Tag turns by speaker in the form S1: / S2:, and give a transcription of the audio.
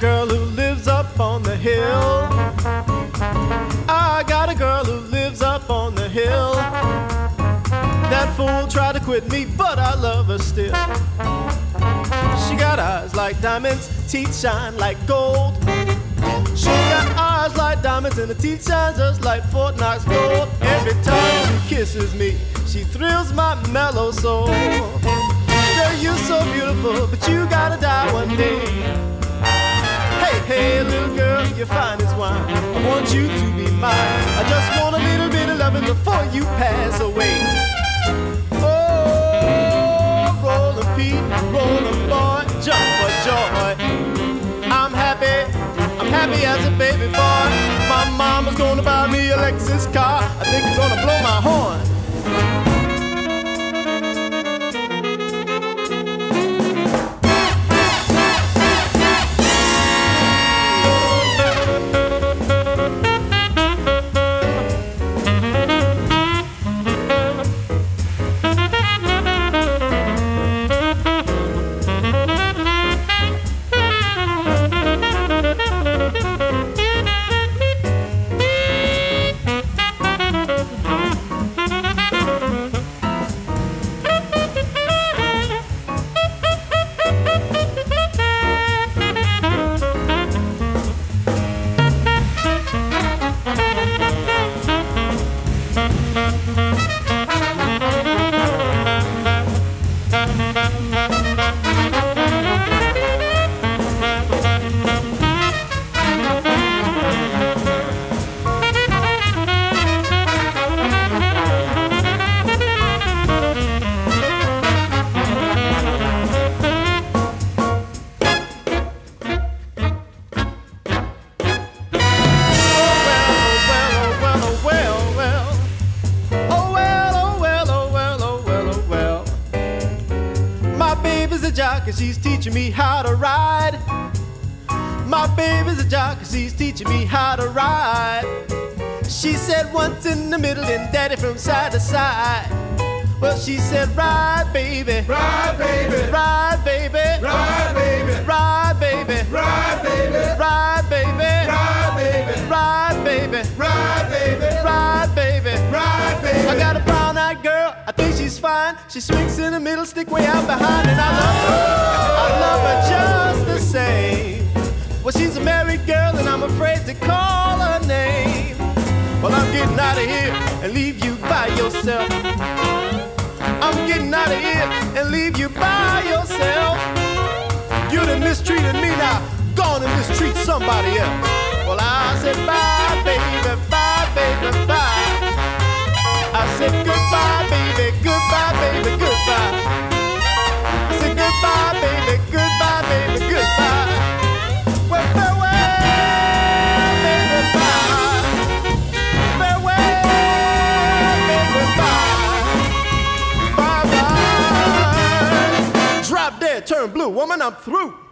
S1: girl who lives up on the hill. I got a girl who lives up on the hill. That fool tried to quit me, but I love her still. She got eyes like diamonds, teeth shine like gold. She got eyes like diamonds and the teeth shine just like Fort Knox gold. Every time she kisses me, she thrills my mellow soul. Girl, you're so beautiful, but you gotta die one day. Hey, hey, little girl, you're fine as wine. I want you to be mine. I just want a little bit of loving before you pass away. Oh, rollin' Pete, rollin' boy, jump for joy. I'm happy as a baby boy. My mama's gonna buy me a Lexus car. I think it's gonna blow my horn. Jockey, she's teaching me how to ride. My baby's a jockey, she's teaching me how to ride. She said once in the middle and daddy from side to side. Well, she said ride, baby,
S2: Ride, baby.
S1: ride, baby,
S2: Ride, baby.
S1: ride, baby,
S2: Ride, baby.
S1: ride, baby,
S2: Ride, baby.
S1: ride, baby,
S2: Ride, baby.
S1: ride, baby.
S2: Ride, baby.
S1: I got a brown-eyed girl, I think she's fine. She swings in the middle, stick way out behind, and I love her just the same. Well, she's a married girl, and I'm afraid to call her name. Well, I'm getting out of here and leave you by yourself. I'm getting out of here and leave you by yourself. You done mistreated me, now go on and mistreat somebody else. Well, I said bye, baby, bye, baby, bye. I said goodbye, baby, goodbye, baby, goodbye. I said goodbye, baby, goodbye, baby, goodbye. Well, farewell, baby, bye. Farewell, baby, bye. Bye-bye. Drop dead, turn blue, woman, I'm through.